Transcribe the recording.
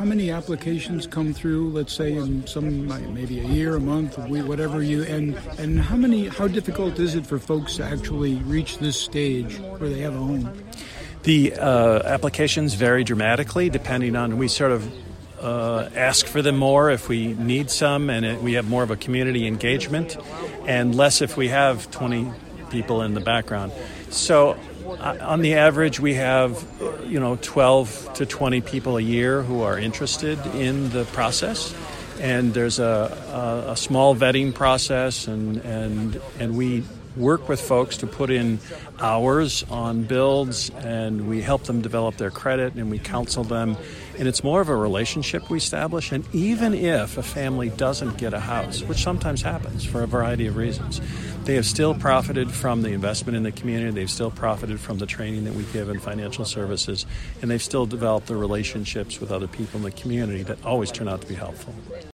how many applications come through, let's say in some, maybe a year, a month, a week, whatever and how difficult is it for folks to actually reach this stage where they have a home? The applications vary dramatically depending on, we sort of ask for them more if we need some, and we have more of a community engagement, and less if we have 20 people in the background. So on the average, we have 12 to 20 people a year who are interested in the process, and there's a small vetting process, and we work with folks to put in hours on builds, and we help them develop their credit, and we counsel them. And it's more of a relationship we establish. And even if a family doesn't get a house, which sometimes happens for a variety of reasons, they have still profited from the investment in the community. They've still profited from the training that we give in financial services. And they've still developed the relationships with other people in the community that always turn out to be helpful.